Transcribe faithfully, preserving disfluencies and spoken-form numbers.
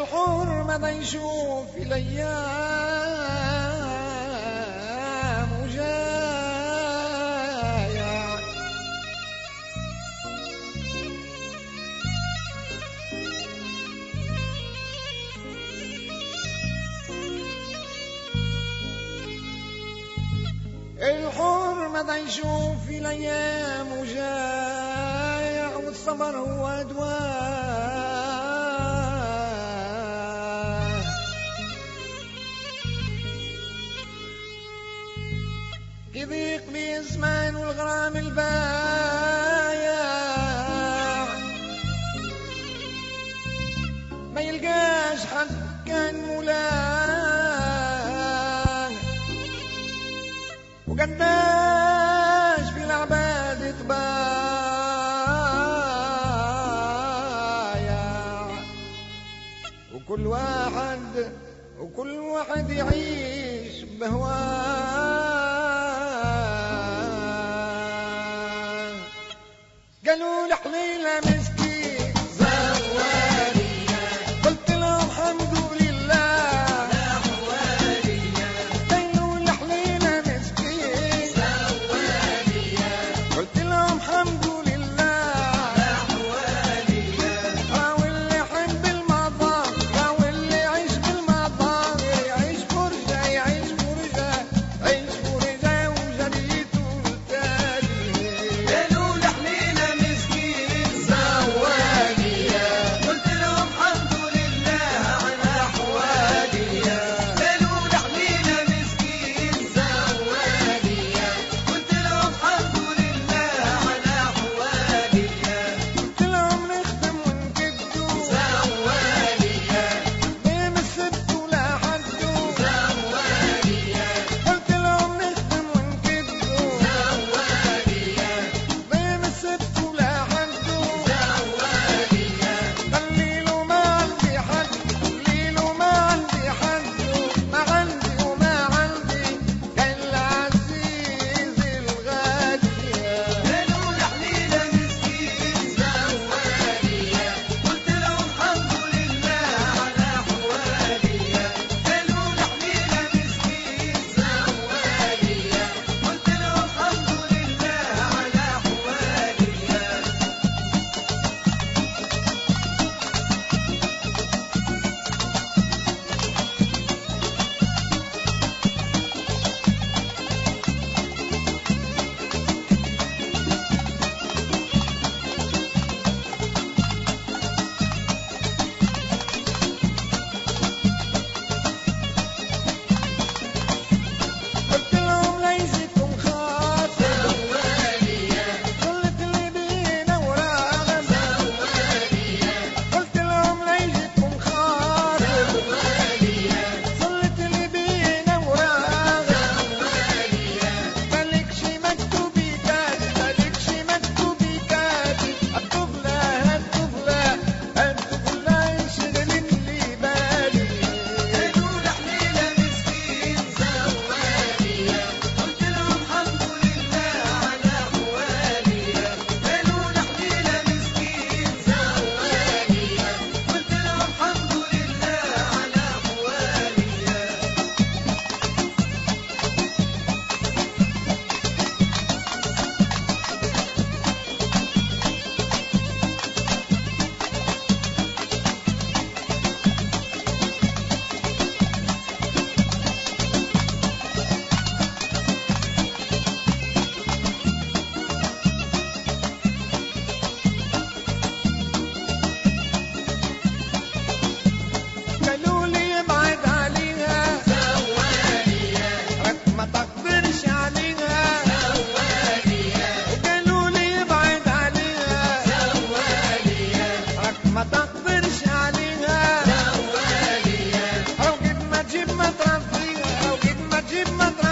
الحور ما يشوف الأيام وجاية الحور ما يشوف الأيام وجاية والصبر هو دواء يضيق بي الزمان والغرام البايع ما يلقاش حد كان مولاه وقداش في العباد تبايع وكل واحد وكل واحد يعيش بهواه قالوا لحليلة مسكين زوالية قلت لهم الحمد لله أحوالية قالوا لحليلة مسكين زوالية قلت لهم الحمد لله أحوالية راهو اللي يحب المظاهر راهو اللي يعيش بالمظاهر يعيش فرجة يعيش فرجة يعيش فرجة وجريته التالي قالوا لحليلة مسكين زوالية قلت لهم الحمد لله على أحوالية قالوا لحليلة مسكين زوالية قلت لهم الحمد لله على أحوالية قلت لهم نخدم ونكدوا زوالية بين السبت ولا حدوا زوالية قلت لهم نخدم ونكدوا زوالية بين السبت ولا حدوا زوالية خليله ما عندي حد خليله ما عندي حد ما عندي وما عندي كان العزيز الغالي قالوا لحليلة مسكين زوالية قلت لهم الحمد لله على أحوالية قالوا لحليلة مسكين زوالية قلت لهم الحمد لله على أحوالية قلت لهم ليسكم خاطر زوالية قلت اللي بينا وراغم زوالية قلت لهم ليسكم خاطر زوالية صلت اللي بينا وراغم زوالية مالكش مكتوبي كاتب مالكش مكتوبي كاتب الطفلة الطفلة الطفلة انشغلت لي بالي قالوا لحليلة مسكين زوالية قلت لهم الحمد لله على أحوالية قالوا لحليلة مسكين زوالية قلت لهم الحمد لله على أحوالية قالوا لي ابعد عليها زوالية رك ما تقدرش عليها زوالية قالوا لي ابعد عليها زوالية رك ما تقدرش عليها زوالية او قد ما تجيب ما ترضيها او قد ما تجيب ما ترضيها